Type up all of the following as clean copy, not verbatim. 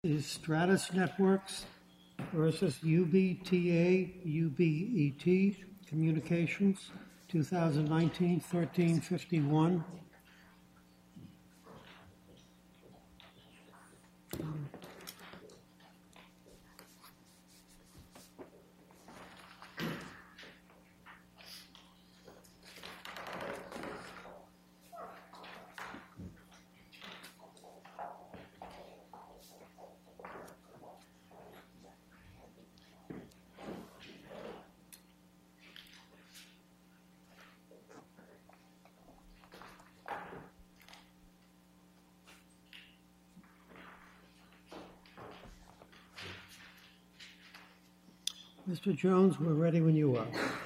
Is Stratus Networks versus UBTA-UBET Communications, 2019, 1351. Mr. Jones, we're ready when you are.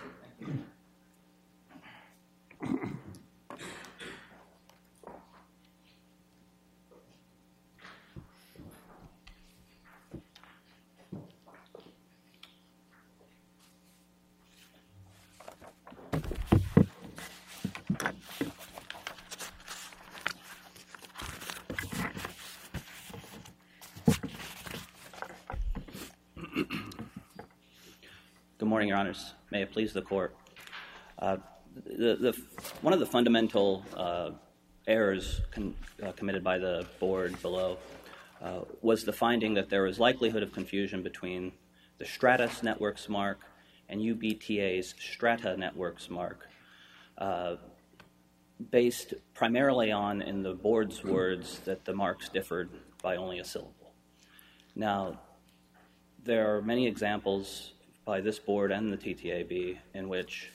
Good morning, Your Honors. May it please the Court. One of the fundamental errors committed by the Board below was the finding that there was likelihood of confusion between the Stratus Networks mark and UBTA's Strata Networks mark, based primarily on, in the Board's words, that the marks differed by only a syllable. Now, there are many examples by this Board and the TTAB in which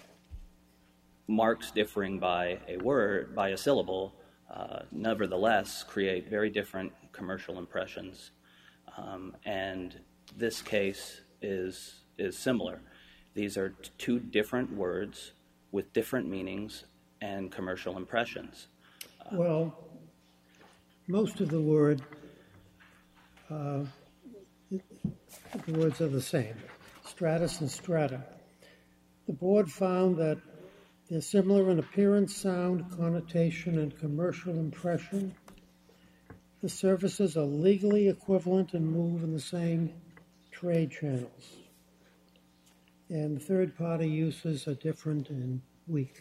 marks differing by a word, by a syllable, nevertheless create very different commercial impressions. And this case is similar. These are two different words with different meanings and commercial impressions. Well, most of the words are the same. Stratus and strata. The Board found that they're similar in appearance, sound, connotation, and commercial impression. The services are legally equivalent and move in the same trade channels. And third-party uses are different and weak.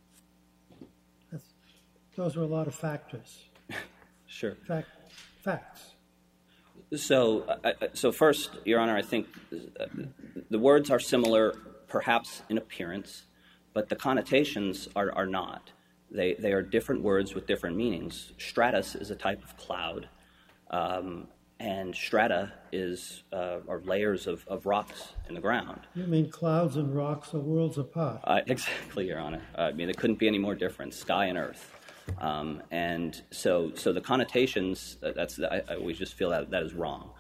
Those are a lot of factors. Sure. Facts. So first, Your Honor, I think the words are similar, perhaps in appearance, but the connotations are not. They are different words with different meanings. Stratus is a type of cloud, and strata are layers of rocks in the ground. You mean clouds and rocks are worlds apart? Exactly, Your Honor. I mean, it couldn't be any more different, sky and earth. And so the connotations, we just feel that is wrong.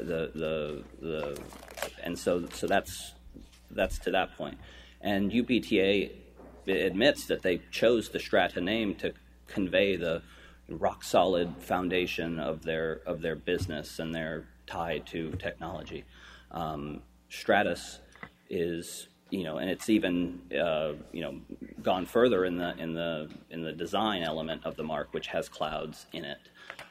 And so that's to that point. And UBTA admits that they chose the strata name to convey the rock solid foundation of their business and their tie to technology. Stratus is, and it's even gone further in the design element of the mark, which has clouds in it.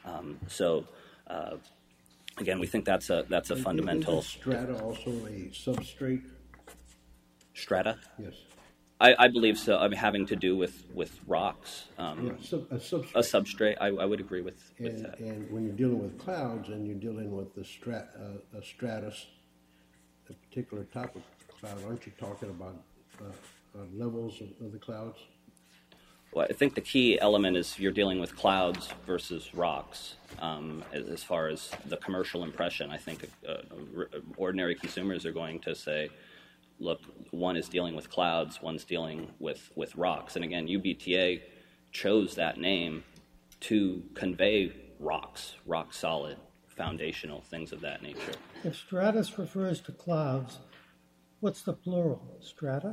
Again, we think that's a fundamental. Is strata also a substrate? Strata? Yes. I believe so. I mean, having to do with rocks. A substrate. A substrate. I would agree with that. And when you're dealing with clouds and you're dealing with the stratus, a particular type of cloud, aren't you talking about levels of the clouds? Well, I think the key element is you're dealing with clouds versus rocks. As far as the commercial impression, I think ordinary consumers are going to say, look, one is dealing with clouds, one's dealing with rocks. And again, UBTA chose that name to convey rocks, rock solid, foundational, things of that nature. If stratus refers to clouds, what's the plural? Strata?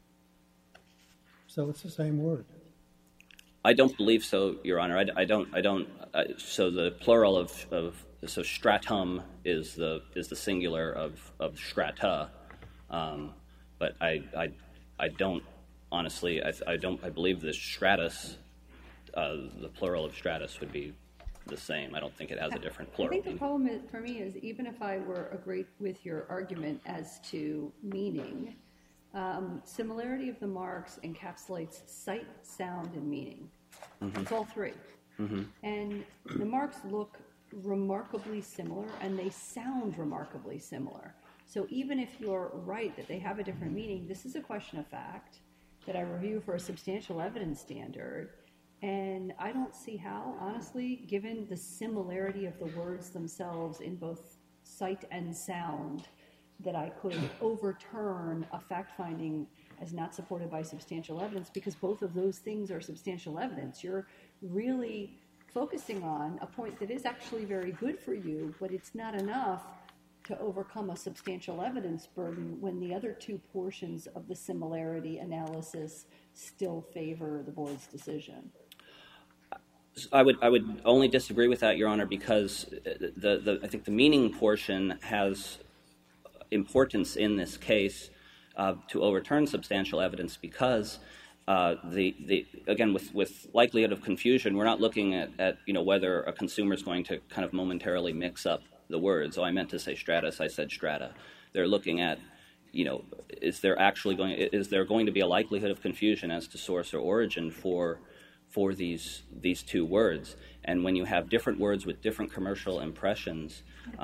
So it's the same word. I don't believe so, Your Honor. I don't. So the plural of stratum is the singular of strata, but I don't honestly. I believe the stratus, the plural of stratus would be the same. I don't think it has a different I plural think the meaning. problem is, for me, is even if I were agree with your argument as to meaning, similarity of the marks encapsulates sight, sound, and meaning. It's all three. And the marks look remarkably similar, and they sound remarkably similar. So even if you're right that they have a different meaning, this is a question of fact that I review for a substantial evidence standard. And I don't see how, honestly, given the similarity of the words themselves in both sight and sound, that I could overturn a fact finding as not supported by substantial evidence, because both of those things are substantial evidence. You're really focusing on a point that is actually very good for you, but it's not enough to overcome a substantial evidence burden when the other two portions of the similarity analysis still favor the board's decision. I would only disagree with that, Your Honor, because I think the meaning portion has importance in this case to overturn substantial evidence, because again, with likelihood of confusion, we're not looking at whether a consumer is going to kind of momentarily mix up the words. Oh, I meant to say stratus, I said strata. They're looking at, is there going to be a likelihood of confusion as to source or origin for these two words? And when you have different words with different commercial impressions,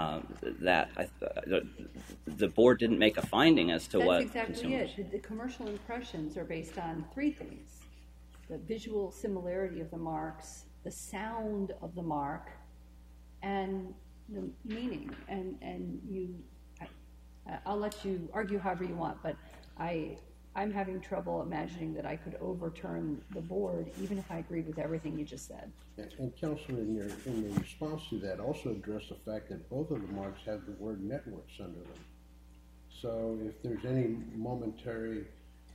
the board didn't make a finding as to what That's exactly consumers. it. The commercial impressions are based on three things: the visual similarity of the marks, the sound of the mark, and the meaning. I'll let you argue however you want, but I'm having trouble imagining that I could overturn the board, even if I agreed with everything you just said. And Councilman, in the response to that, also address the fact that both of the marks have the word networks under them. So if there's any momentary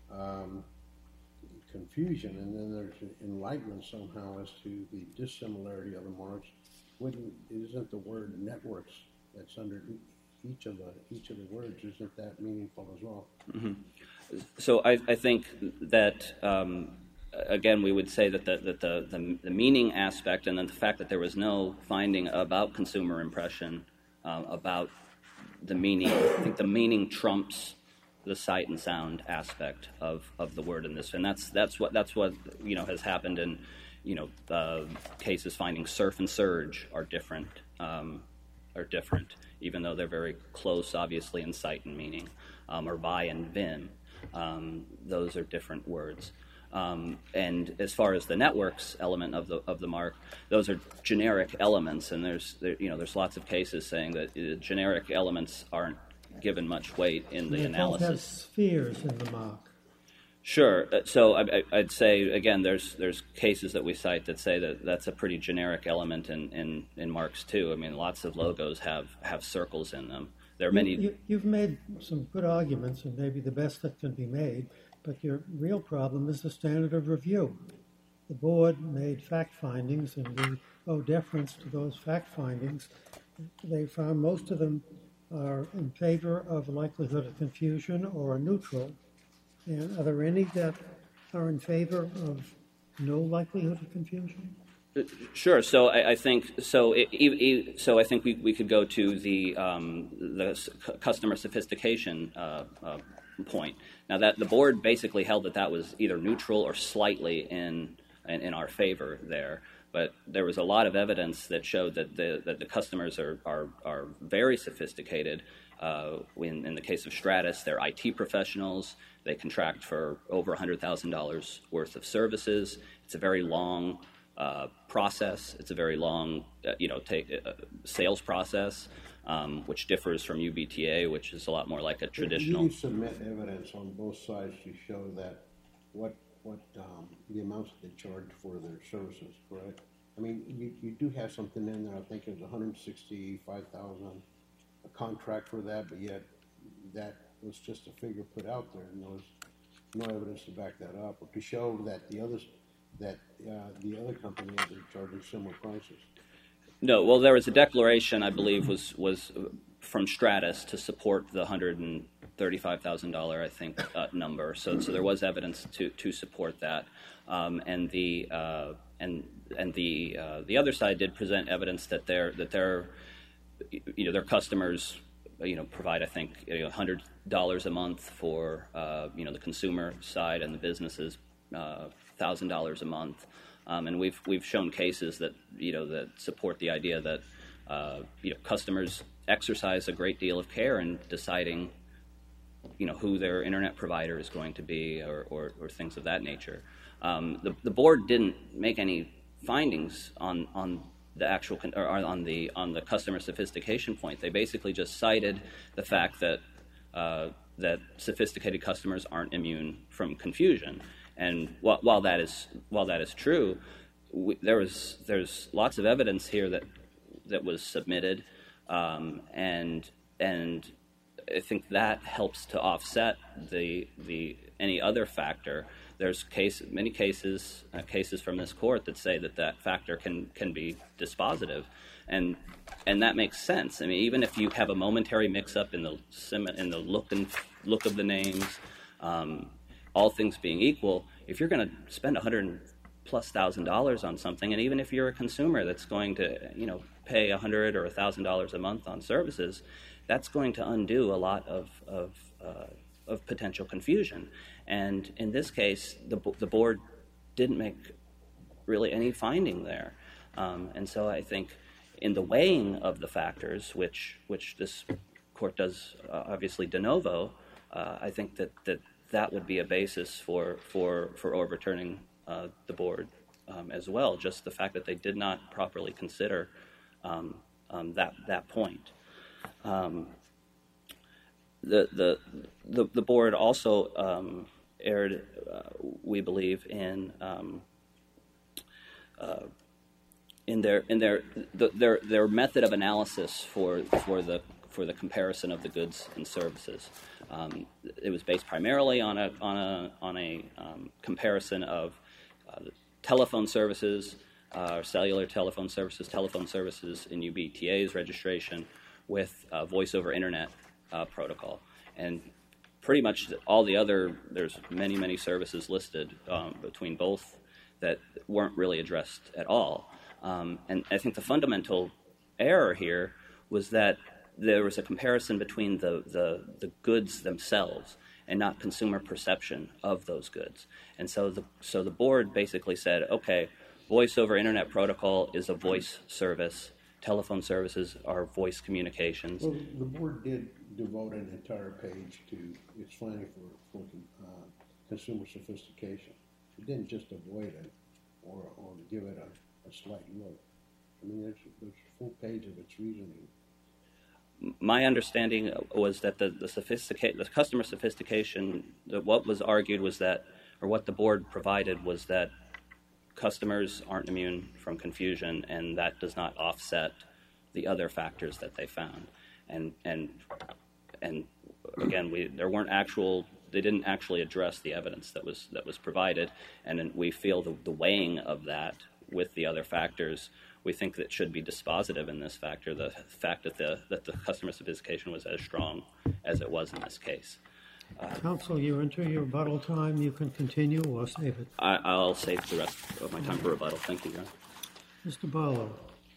confusion, and then there's enlightenment somehow as to the dissimilarity of the marks, isn't the word networks that's under each of the words, isn't that meaningful as well? Mm-hmm. So I think that again, we would say that the meaning aspect, and then the fact that there was no finding about consumer impression about the meaning. I think the meaning trumps the sight and sound aspect of the word in this, and that's what has happened in cases finding surf and surge are different, even though they're very close, obviously, in sight and meaning, or vi and vim. Those are different words. And as far as the networks element of the mark, those are generic elements, and there's lots of cases saying that generic elements aren't given much weight in the analysis. They both have spheres in the mark. Sure. So I'd say again, there's cases that we cite that say that that's a pretty generic element in marks too. I mean, lots of logos have circles in them. There are many. You've made some good arguments, and maybe the best that can be made. But your real problem is the standard of review. The board made fact findings, and we owe deference to those fact findings. They found most of them are in favor of likelihood of confusion or neutral. And are there any that are in favor of no likelihood of confusion? Sure. So I think so. So I think we could go to the customer sophistication point. Now that the board basically held that was either neutral or slightly in our favor there, but there was a lot of evidence that showed that the customers are very sophisticated. In the case of Stratus, they're IT professionals. They contract for over $100,000 worth of services. It's a very long process. It's a very long sales process. Which differs from UBTA, which is a lot more like a traditional. You submit evidence on both sides to show that what the amounts that they charge for their services, correct? I mean, you do have something in there. I think it was $165,000 a contract for that, but yet that was just a figure put out there, and there was no evidence to back that up or to show that the other companies are charging similar prices. No, well, there was a declaration, I believe, was from Stratus to support the $135,000, I think, number. So there was evidence to support that, and the other side did present evidence that their customers provide, I think, $100 a month for the consumer side, and the businesses $1,000 a month, and we've shown cases that that support the idea that customers exercise a great deal of care in deciding who their internet provider is going to be, or things of that nature. The board didn't make any findings on the actual or on the customer sophistication point. They basically just cited the fact that that sophisticated customers aren't immune from confusion. And while that is true, there's lots of evidence here that was submitted, and I think that helps to offset the any other factor. There's many cases from this court that say that factor can be dispositive, and that makes sense. I mean, even if you have a momentary mix-up in the look of the names, all things being equal, if you're going to spend $100,000+ on something, and even if you're a consumer that's going to pay $100 or $1,000 a month on services, that's going to undo a lot of potential confusion. And in this case, the board didn't make really any finding there. And so I think in the weighing of the factors, which this court does obviously de novo, I think that would be a basis for overturning the board as well. Just the fact that they did not properly consider that point. The board also erred, we believe, in their method of analysis for the comparison of the goods and services. It was based primarily on a comparison of telephone services, cellular telephone services in UBTA's registration with voice over internet protocol, and pretty much all the other, there's many services listed between both that weren't really addressed at all. And I think the fundamental error here was that there was a comparison between the goods themselves and not consumer perception of those goods. And so the board basically said, okay, voice over internet protocol is a voice service. Telephone services are voice communications. Well, the board did devote an entire page to its finding for consumer sophistication. It didn't just avoid it or give it a slight look. I mean, there's a full page of its reasoning. My understanding was that the customer sophistication, what was argued was that, or what the board provided was that customers aren't immune from confusion, and that does not offset the other factors that they found. And again, they didn't actually address the evidence that was provided, and we feel the weighing of that with the other factors, we think that should be dispositive in this factor, the fact that the customer sophistication was as strong as it was in this case. Counsel, you're into your rebuttal time. You can continue or save it. I'll save the rest of my time for rebuttal. Thank you, Your Honor. Mr. Barlow.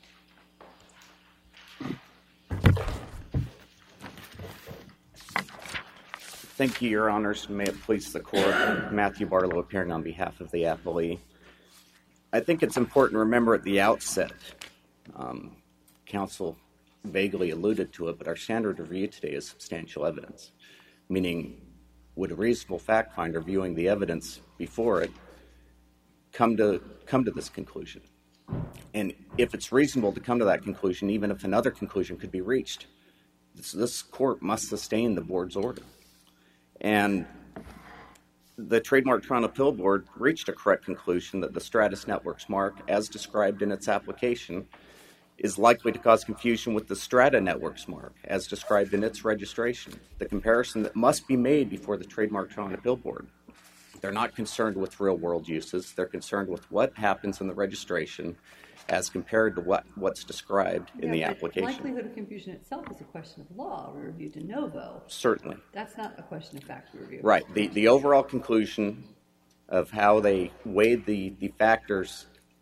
Thank you, Your Honors. May it please the Court. Matthew Barlow appearing on behalf of the appellee. I think it's important to remember at the outset, counsel vaguely alluded to it, but our standard of review today is substantial evidence, meaning would a reasonable fact finder viewing the evidence before it come to this conclusion? And if it's reasonable to come to that conclusion, even if another conclusion could be reached, this court must sustain the board's order. And the Trademark Trial and Appeal Board reached a correct conclusion that the Stratus Networks mark, as described in its application, is likely to cause confusion with the Strata Networks mark, as described in its registration, the comparison that must be made before the Trademark Trial and Appeal Board. They're not concerned with real-world uses. They're concerned with what happens in the registration as compared to what's described in the application. Likelihood of confusion itself is a question of law. We review de novo. Certainly. That's not a question of fact review. Right. The overall conclusion of how they weighed the factors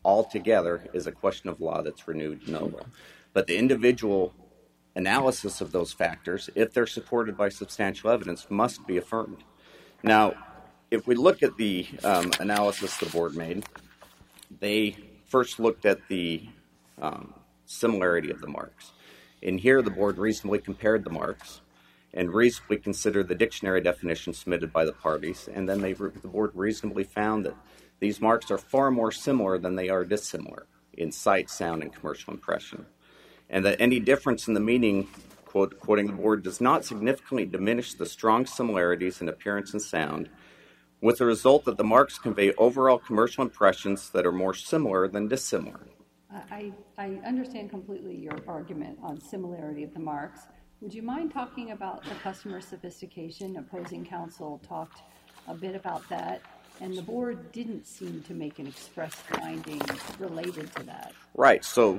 altogether is a question of law that's renewed de novo. But the individual analysis of those factors, if they're supported by substantial evidence, must be affirmed. Now, if we look at the analysis the board made, they first looked at the similarity of the marks. In here, the board reasonably compared the marks and reasonably considered the dictionary definition submitted by the parties, and then the board reasonably found that these marks are far more similar than they are dissimilar in sight, sound, and commercial impression, and that any difference in the meaning, quoting the board, does not significantly diminish the strong similarities in appearance and sound, with the result that the marks convey overall commercial impressions that are more similar than dissimilar. I understand completely your argument on similarity of the marks. Would you mind talking about the customer sophistication? Opposing counsel talked a bit about that, and the board didn't seem to make an express finding related to that. Right, so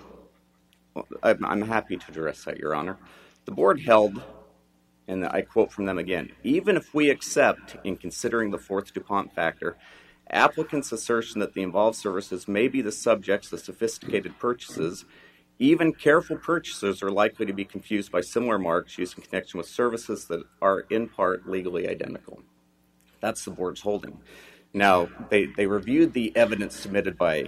I'm happy to address that, Your Honor. The board held, and I quote from them again, even if we accept, in considering the fourth DuPont factor, applicants' assertion that the involved services may be the subjects of sophisticated purchases, even careful purchasers are likely to be confused by similar marks used in connection with services that are in part legally identical. That's the board's holding. Now, they reviewed the evidence submitted by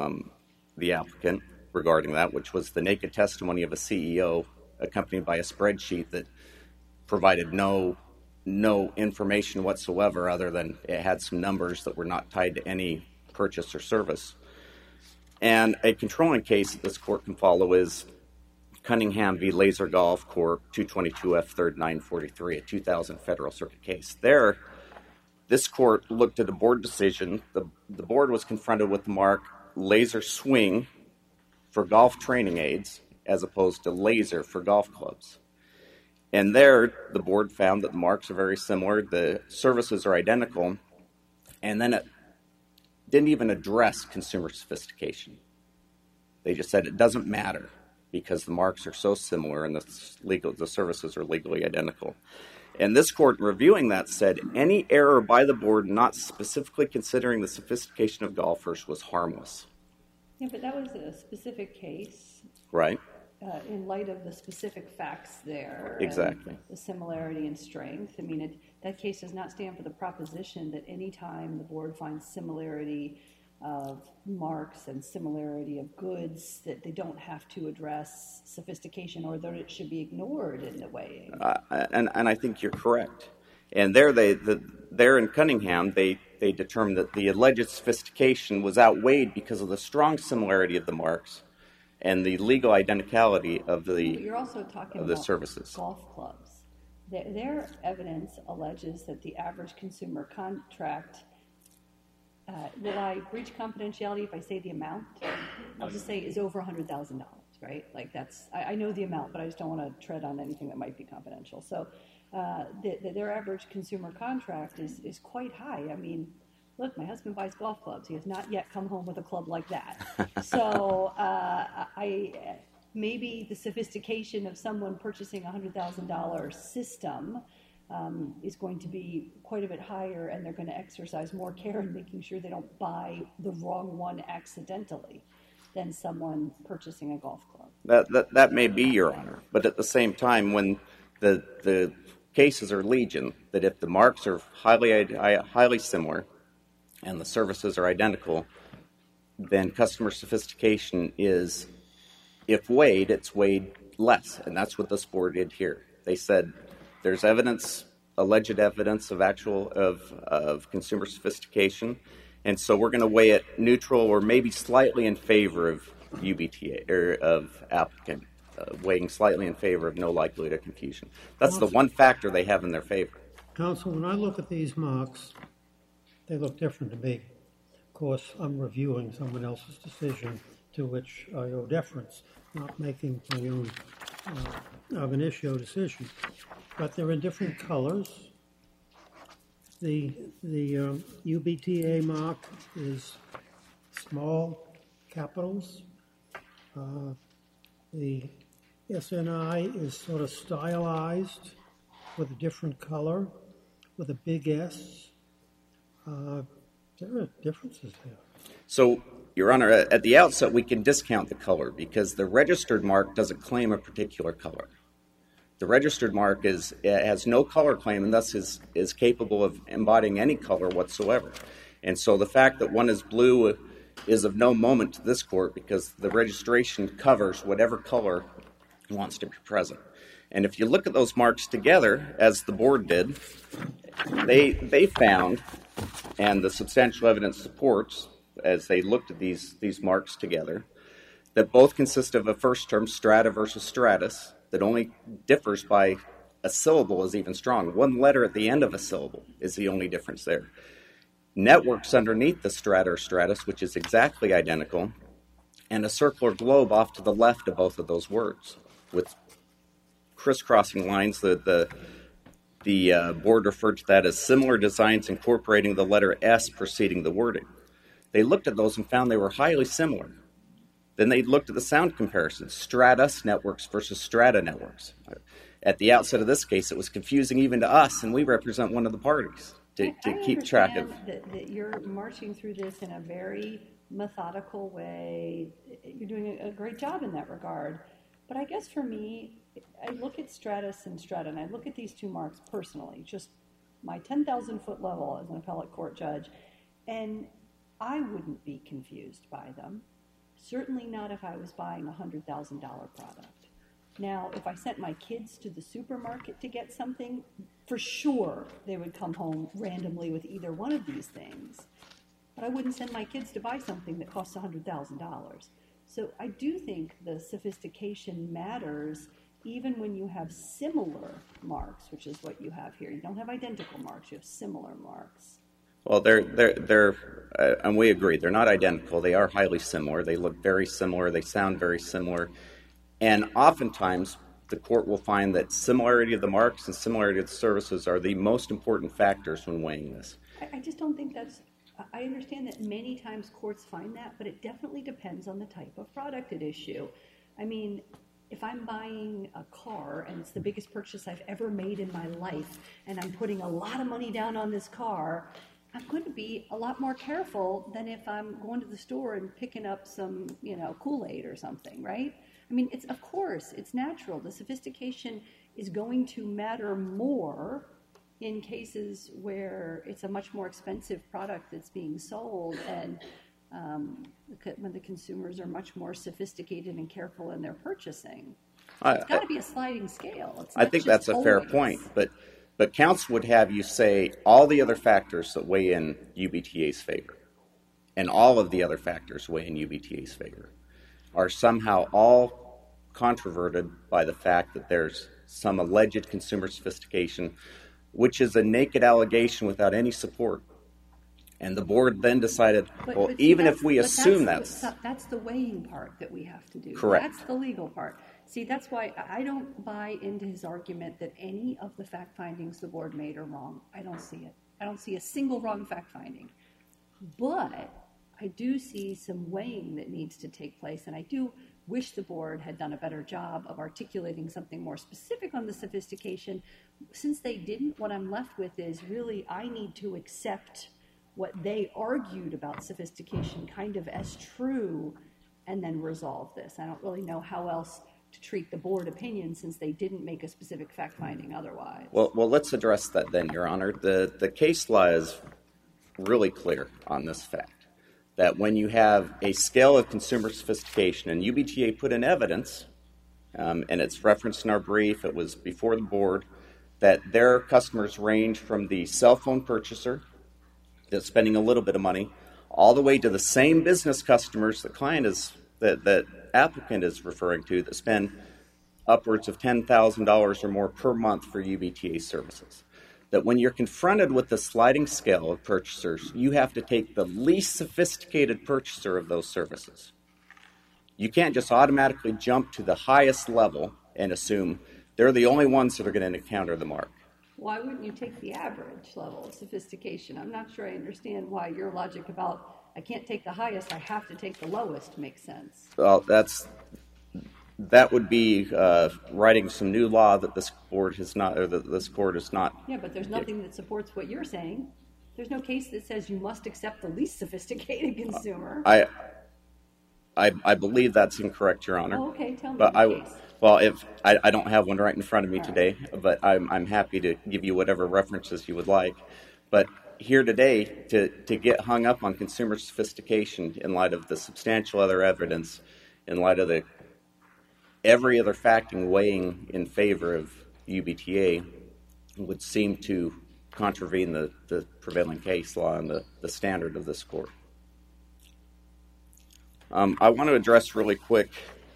the applicant regarding that, which was the naked testimony of a CEO accompanied by a spreadsheet that provided no information whatsoever other than it had some numbers that were not tied to any purchase or service. And a controlling case that this court can follow is Cunningham v. Laser Golf Corp. 222 F. 3rd 943, a 2000 Federal Circuit case. There, this court looked at a board decision. The board was confronted with the mark laser swing for golf training aids as opposed to laser for golf clubs. And there, the board found that the marks are very similar, the services are identical, and then it didn't even address consumer sophistication. They just said it doesn't matter because the marks are so similar and the services are legally identical. And this court, reviewing that, said any error by the board not specifically considering the sophistication of golfers was harmless. Yeah, but that was a specific case. Right. In light of the specific facts there. Exactly. The similarity and strength. I mean, that case does not stand for the proposition that any time the board finds similarity of marks and similarity of goods, that they don't have to address sophistication or that it should be ignored in the weighing. And I think you're correct. And there in Cunningham, they determined that the alleged sophistication was outweighed because of the strong similarity of the marks and the legal identicality of the You're also talking of the about services. Golf clubs. Their evidence alleges that the average consumer contract, will I breach confidentiality if I say the amount? I'll just say is over $100,000, right? Like that's, I know the amount, but I just don't want to tread on anything that might be confidential. So their average consumer contract is quite high. I mean, look, my husband buys golf clubs. He has not yet come home with a club like that. So maybe the sophistication of someone purchasing a $100,000 system is going to be quite a bit higher, and they're going to exercise more care in making sure they don't buy the wrong one accidentally than someone purchasing a golf club. That may be, Your Honor. But at the same time, when the cases are legion, that if the marks are highly similar and the services are identical, then customer sophistication is, if weighed, it's weighed less. And that's what this board did here. They said there's evidence, alleged evidence of consumer sophistication, and so we're going to weigh it neutral or maybe slightly in favor of UBTA, or of applicant, weighing slightly in favor of no likelihood of confusion. That's the one factor they have in their favor. Counsel, when I look at these marks, they look different to me. Of course, I'm reviewing someone else's decision to which I owe deference, not making my own ab initio decision. But they're in different colors. The UBTA mark is small capitals. The SNI is sort of stylized with a different color, with a big S. There are differences there. So Your Honor, at the outset, we can discount the color because the registered mark doesn't claim a particular color. The registered mark has no color claim and thus is capable of embodying any color whatsoever. And so the fact that one is blue is of no moment to this court because the registration covers whatever color wants to be present. And if you look at those marks together, as the board did, they found, and the substantial evidence supports, as they looked at these marks together, that both consist of a first term, strata versus stratus, that only differs by a syllable is even strong. One letter at the end of a syllable is the only difference there. Networks underneath the strata or stratus, which is exactly identical, and a circular globe off to the left of both of those words, with crisscrossing lines. The board referred to that as similar designs incorporating the letter S preceding the wording. They looked at those and found they were highly similar. Then they looked at the sound comparisons, Stratus networks versus strata networks. At the outset of this case, it was confusing even to us, and we represent one of the parties to keep track of. That you're marching through this in a very methodical way. You're doing a great job in that regard. But I guess for me, I look at stratus and strata, and I look at these two marks personally, just my 10,000-foot level as an appellate court judge, and I wouldn't be confused by them. Certainly not if I was buying a $100,000 product. Now, if I sent my kids to the supermarket to get something, for sure they would come home randomly with either one of these things. But I wouldn't send my kids to buy something that costs $100,000. So I do think the sophistication matters even when you have similar marks, which is what you have here. You don't have identical marks, you have similar marks. Well, they're and we agree, they're not identical. They are highly similar. They look very similar. They sound very similar. And oftentimes, the court will find that similarity of the marks and similarity of the services are the most important factors when weighing this. I just don't think that's... I understand that many times courts find that, but it definitely depends on the type of product at issue. I mean, if I'm buying a car and it's the biggest purchase I've ever made in my life, and I'm putting a lot of money down on this car, I'm going to be a lot more careful than if I'm going to the store and picking up some, Kool-Aid or something, right? I mean, of course, it's natural. The sophistication is going to matter more in cases where it's a much more expensive product that's being sold, and when the consumers are much more sophisticated and careful in their purchasing. It's got to be a sliding scale. I think that's a fair point, but counsel would have you say all the other factors that weigh in UBTA's favor, and all of the other factors weigh in UBTA's favor, are somehow all controverted by the fact that there's some alleged consumer sophistication, which is a naked allegation without any support. And the board then decided, even if we assume that's the weighing part that we have to do. Correct. That's the legal part. See, that's why I don't buy into his argument that any of the fact findings the board made are wrong. I don't see it. I don't see a single wrong fact finding. But I do see some weighing that needs to take place, and I do wish the board had done a better job of articulating something more specific on the sophistication. Since they didn't, what I'm left with is really I need to accept what they argued about sophistication kind of as true and then resolve this. I don't really know how else to treat the board opinion since they didn't make a specific fact finding otherwise. Well, let's address that then, Your Honor. The case law is really clear on this fact, that when you have a scale of consumer sophistication, and UBTA put in evidence, and it's referenced in our brief, it was before the board, that their customers range from the cell phone purchaser that's spending a little bit of money, all the way to the same business customers that applicant is referring to that spend upwards of $10,000 or more per month for UBTA services. That when you're confronted with the sliding scale of purchasers, you have to take the least sophisticated purchaser of those services. You can't just automatically jump to the highest level and assume they're the only ones that are going to encounter the mark. Why wouldn't you take the average level of sophistication? I'm not sure I understand why your logic about I can't take the highest, I have to take the lowest makes sense. Well, that would be writing some new law that this board has not, or that this court is not. Yeah, but there's nothing that supports what you're saying. There's no case that says you must accept the least sophisticated consumer. I believe that's incorrect, Your Honor. Oh, okay, tell me But the case. well, if I don't have one right in front of me today, but I'm happy to give you whatever references you would like. But here today, to get hung up on consumer sophistication in light of the substantial other evidence, in light of every other fact weighing in favor of UBTA, would seem to contravene the prevailing case law and the standard of this court. I want to address really quick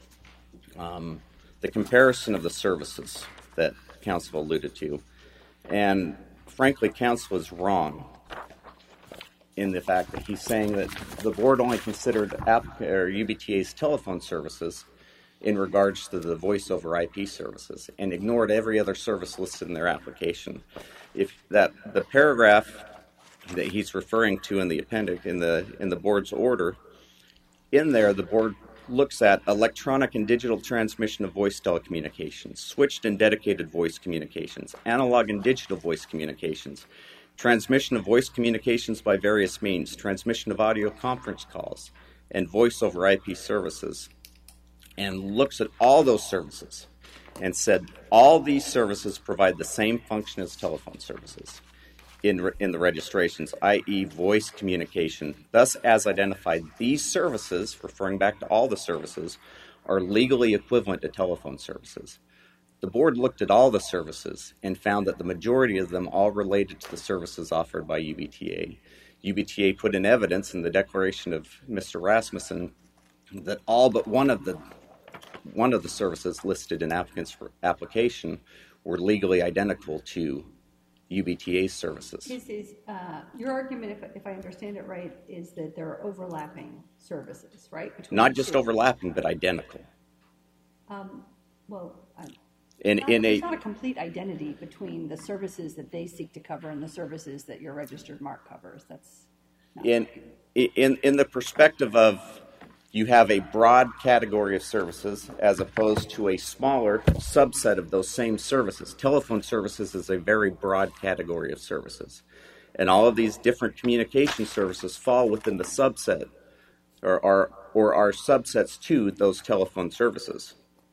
the comparison of the services that counsel alluded to. And frankly, counsel is wrong in the fact that he's saying that the board only considered UBTA's telephone services in regards to the voice over IP services and ignored every other service listed in their application. If the paragraph that he's referring to in the appendix in the board's order, in there the board looks at electronic and digital transmission of voice telecommunications, switched and dedicated voice communications, analog and digital voice communications, transmission of voice communications by various means, transmission of audio conference calls, and voice over IP services, and looks at all those services and said all these services provide the same function as telephone services in the registrations, i.e. voice communication. Thus, as identified, these services, referring back to all the services, are legally equivalent to telephone services. The board looked at all the services and found that the majority of them all related to the services offered by UBTA. UBTA put in evidence in the declaration of Mr. Rasmussen that all but one of the services listed in applicant's application were legally identical to UBTA's services. This is your argument, if I understand it right, is that there are overlapping services, right? Not just overlapping, but identical. There's not a complete identity between the services that they seek to cover and the services that your registered mark covers. That's not in the perspective of you have a broad category of services as opposed to a smaller subset of those same services. Telephone services is a very broad category of services. And all of these different communication services fall within the subset or are subsets to those telephone services.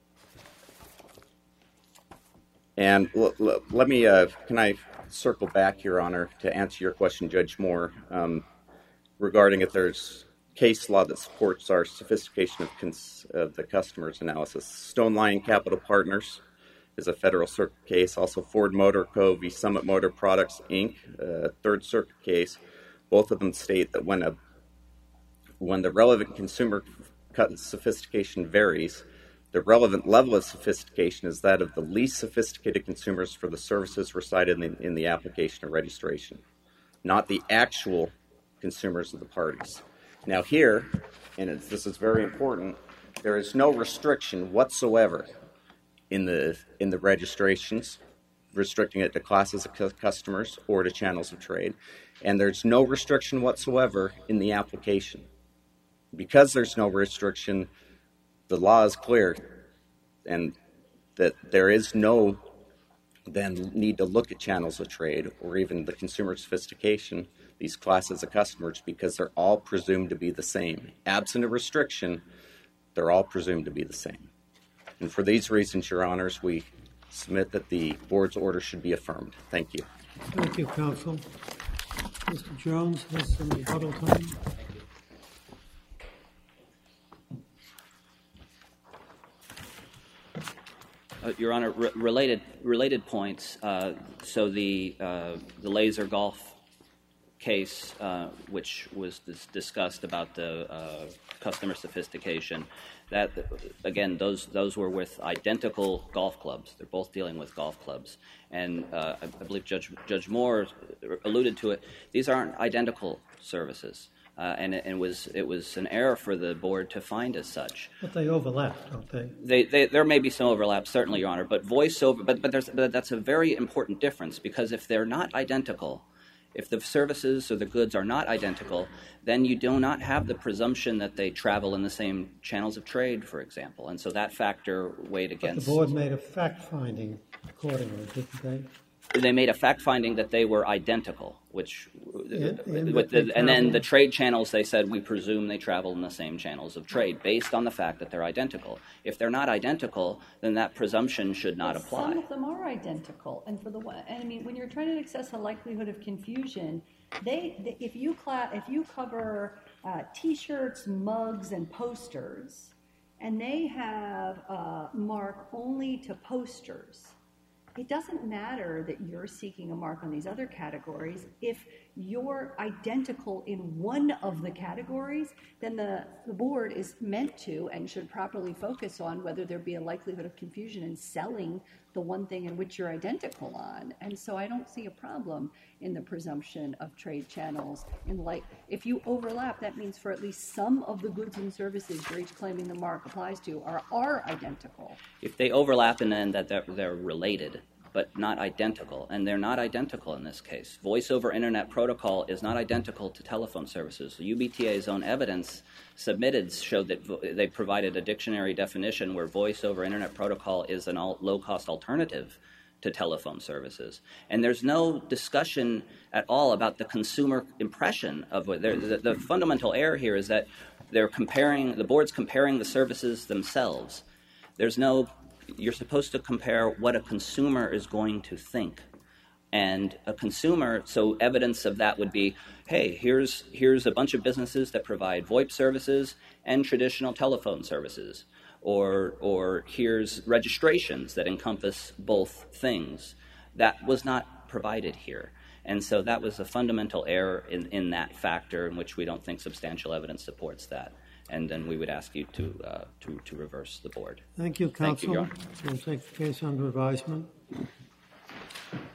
And let me, can I circle back, Your Honor, to answer your question, Judge Moore, regarding if there's case law that supports our sophistication of the customer's analysis. Stone Lion Capital Partners is a Federal Circuit case. Also Ford Motor Co. v. Summit Motor Products, Inc., Third Circuit case. Both of them state that when the relevant consumer sophistication varies, the relevant level of sophistication is that of the least sophisticated consumers for the services recited in the application or registration, not the actual consumers of the parties. Now here, and this is very important, there is no restriction whatsoever in the registrations, restricting it to classes of customers or to channels of trade, and there's no restriction whatsoever in the application. Because there's no restriction, the law is clear, and that there is no then need to look at channels of trade or even the consumer sophistication, these classes of customers, because they're all presumed to be the same. Absent a restriction, they're all presumed to be the same. And for these reasons, Your Honors, we submit that the board's order should be affirmed. Thank you. Thank you, counsel. Mr. Jones has some rebuttal time. Your Honor, related points. So the laser golf case, which was discussed about the customer sophistication, that again, those were with identical golf clubs. They're both dealing with golf clubs, and I believe Judge Moore alluded to it. These aren't identical services. And it was an error for the board to find as such. But they overlap, don't they? There may be some overlap, certainly, Your Honor. But voiceover, but that's a very important difference, because if they're not identical, if the services or the goods are not identical, then you do not have the presumption that they travel in the same channels of trade, for example. And so that factor weighed against. But the board made a fact finding accordingly, didn't they? they made a fact finding that they were identical, which, and then the trade channels, they said, we presume they travel in the same channels of trade based on the fact that they're identical. If they're not identical, then that presumption should not apply. Some of them are identical, and I mean, when you're trying to assess a likelihood of confusion, if you cover T-shirts, mugs, and posters, and they have a mark only to posters, it doesn't matter that you're seeking a mark on these other categories. If you're identical in one of the categories, then the board is meant to and should properly focus on whether there be a likelihood of confusion in selling the one thing in which you're identical on. And so I don't see a problem in the presumption of trade channels. If you overlap, that means for at least some of the goods and services you're each claiming the mark applies to are identical. If they overlap and then that they're related, but not identical, and they're not identical in this case. Voice over Internet Protocol is not identical to telephone services. The UBTA's own evidence submitted showed that they provided a dictionary definition where Voice over Internet Protocol is a low-cost alternative to telephone services. And there's no discussion at all about the consumer impression of what the fundamental error here is that the board's comparing the services themselves. You're supposed to compare what a consumer is going to think. And a consumer, so evidence of that would be, hey, here's a bunch of businesses that provide VoIP services and traditional telephone services. Or here's registrations that encompass both things. That was not provided here. And so that was a fundamental error in that factor in which we don't think substantial evidence supports that. And then we would ask you to reverse the board. Thank you, counsel. Thank you, Your Honor. We'll take the case under advisement.